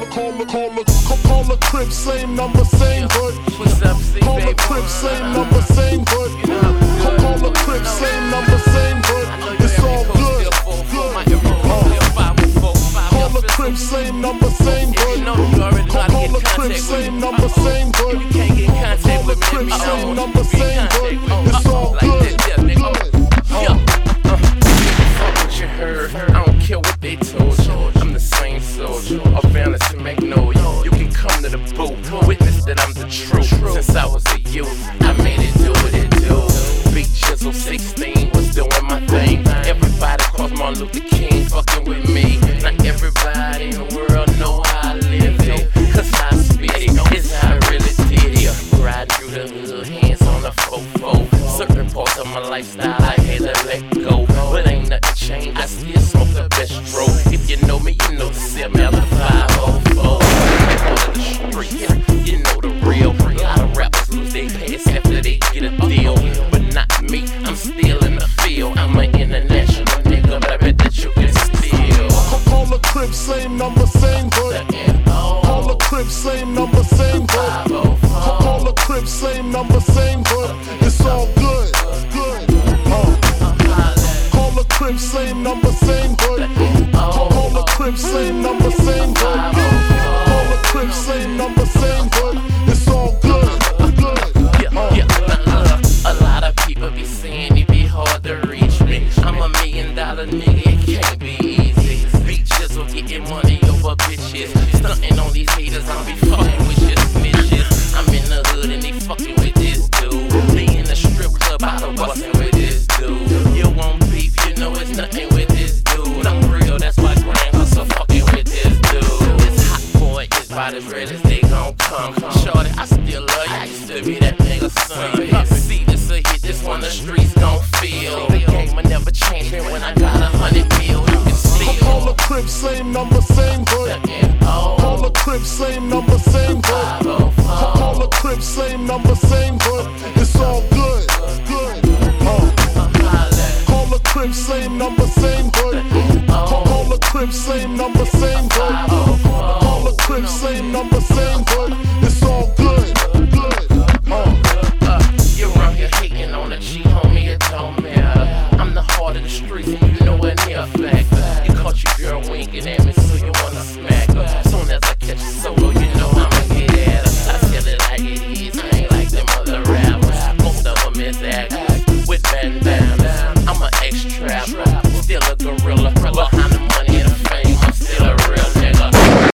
Call the crib, same number, same hood. What's up, C, Call the baby? crib, same number, same hood. You know how we good. Call the crib, same number, same hood. It's all good. Call the crib, same number, same hood. Call the crib, same number, same hood. Call the crib, same number, same hood. It's all good. You heard, I don't care what they told you. I'm the same soldier, a balance to Magnolia. You can come to the booth, witness that I'm the truth. Since I was a youth, I made it do what it do. Big Chisel 16 was doing my thing. Everybody calls Martin Luther King fucking with me. Not everybody in the world know how I live it. Cause I spit it, it's how I really did it. Riding through the hood, hands on the fofo. Certain parts of my lifestyle I had to let go. But ain't nothing changed, I still smoke the best stroke. If you know me, you know the 7 out of 504. Out of the street, you know the real. A lot of rappers lose their pants after they get a deal. But not me, I'm still in the field. I'm an international nigga, but I bet that you can steal. Call the crib, same number, same hood. Call the crib, same number, same hood. Call the crib, same number, same hood. It's all good. Call the crib, same number, same hood. Call the crib, same number, same hood. Call the crib, same number, same hood. It's all good. A lot of people be saying it be hard to reach me. I'm $1 million nigga, it can't be easy. Big Chisel getting money over bitches. Stunting on these haters, I'll be fucking with your snitches. I'm in the hood and they fucking with this dude. They in the strip club, I don't bustin' with this dude. You want beef, you know it's nothing with this dude. I'm real, that's why Grand Hustle fucking with this dude. It's hot boy, it's about as red as they gon' come. Shorty, I still love you, I used to be that nigga son. See this a hit, this one the streets gon' feel. The game will never change me when I got 100 mil, you can steal. Call the crib, same number, same hood. Call the crib, same number, same hood. Call the crib, same number, same hood. It's all good. Call the crib, same number, same hood. Call the crib, same number, same hood. Call the crib, same number, same